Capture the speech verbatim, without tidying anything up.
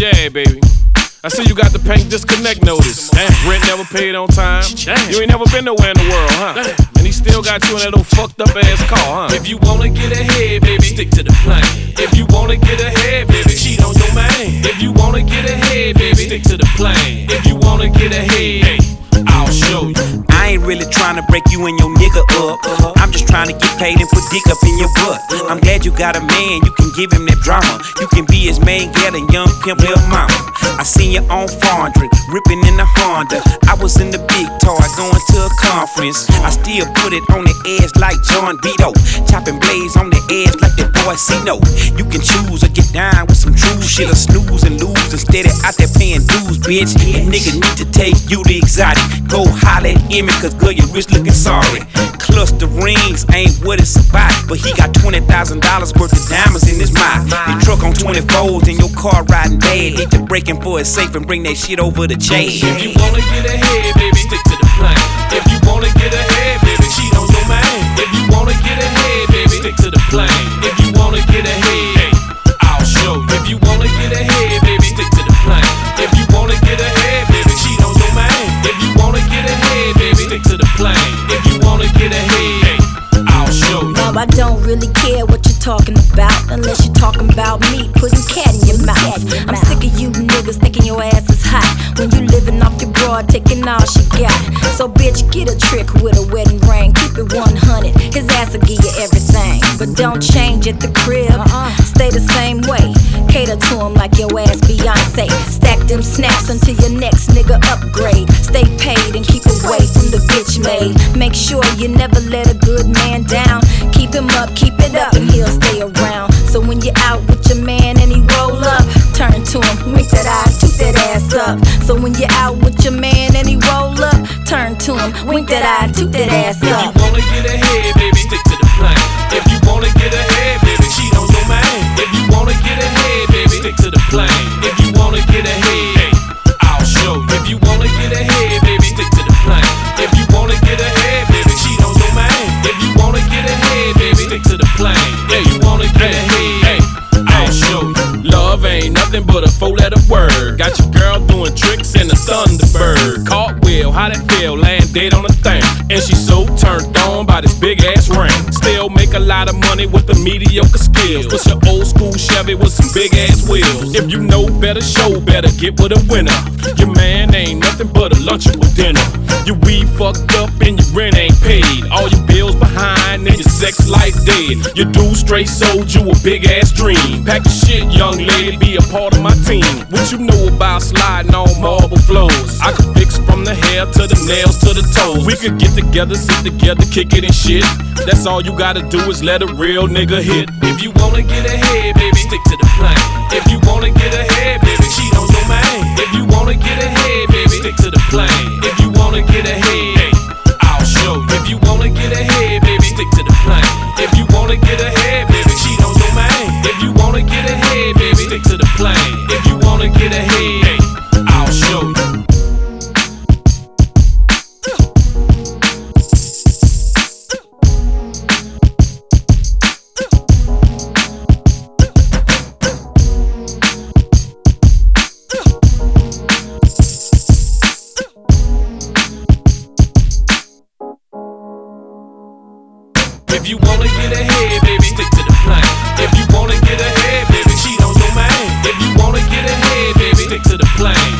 Yeah, baby. I see you got the pink disconnect notice. Damn. Rent never paid on time. Damn. You ain't never been nowhere in the world, huh? Damn. And he still got you in that old fucked up ass car, huh? If you wanna get ahead, baby, stick to the plan. If you wanna get ahead, baby, cheat on your man. If you wanna get ahead, baby, stick to the plan. If you wanna get ahead, I'll show you. I ain't really trying to break you and your nigga up. I'm just trying to get paid and put dick up in your butt. I'm glad you got a man, you can give him that drama. You can be his main gal and young pimp little mama. I seen you on Fondren, ripping in the Honda. I was in the big toy, going to a conference. I still put it on the edge like John Vito. Chopping blades on the edge like that boy C-No. You can choose or get down with some true shit, or snooze and lose instead of out there paying dues, bitch. A nigga need to take you the exotic. Go holler at Emmy, cause girl, your wrist looking sorry. Cluster rings ain't what it's about, but he got twenty thousand dollars worth of diamonds in his mouth. Your truck on twenty-fours and your car riding bad. Hit the braking for it safe and bring that shit over the chain. If you wanna get ahead, baby, stick to the plan. If you wanna get ahead, baby, cheat on your man. If you wanna get ahead, baby, stick to the plan. If you wanna get ahead, I'll show you. If you wanna get ahead, baby, stick to the plan. If you wanna get ahead, baby, cheat on your man. If you wanna get ahead, baby, stick to the plan. If you wanna get ahead, I'll show you. Now I don't really care what you're talking about, unless you're talking about me putting cat in your mouth. I'm sick of you niggas thinking your ass is hot when you living off your broad, taking all she got. So bitch, get a trick with a wedding ring, keep it one hundred. His ass will give you everything, but don't change at the crib. Stay the same way. Cater to him like your ass Beyonce. Stack them snaps until your next nigga upgrade. Stay paid and keep away from the bitch made. Make sure you never let a good man down. Keep him up, keep it up, and he'll stay around. So when you're out with your man and he roll up, turn to him, wink that eye, toot that ass up. So when you're out with your man and he roll up, turn to him, wink that eye, toot that ass up. If you wanna get ahead, baby, stick to the plan. If you wanna get ahead, baby, cheat on your man. If you wanna get ahead, baby, stick to the plan. If you wanna get ahead, I'll show you. If you wanna get ahead, baby, stick to the plan. If you wanna get ahead, baby, cheat on your man. If you wanna get ahead, baby, stick to the plan. If you wanna get ahead, I'll show you. Love ain't nothing but a four-letter word. Got your girl doing tricks in a Thunderbird. Cartwheel, how that feel? Land dead on the thing. And she so turned on by this big ass ring. Still make a lot of money with the mediocre skills. Push your old school Chevy with some big ass wheels. If you know better, show better, get with a winner. Your man ain't nothing but a lunchable dinner. Your weed fucked up and your rent ain't paid. All your bills behind and your sex life dead. Your dude straight sold you a big ass dream. Pack your shit, young lady, be a part of my team. What you know about sliding on marble floors? I could fix from the hair to the nails to the toes. We could get together, sit together, kick it and shit. That's all you gotta do is let a real nigga hit. If you wanna get ahead, baby, stick to the plan. If you wanna get ahead, baby, cheat on your man. If you wanna get ahead, baby, stick to the plan. If you wanna get ahead, I'll show you. If you wanna get ahead, baby, stick to the plan. If you wanna get ahead, baby, cheat on your man. If you wanna get ahead, baby, stick to the plan. If you wanna get ahead, I'll show you. If you wanna get ahead, baby, stick to the plan. If you wanna get ahead, baby, cheat on your man. If you wanna get ahead, baby, stick to the plan.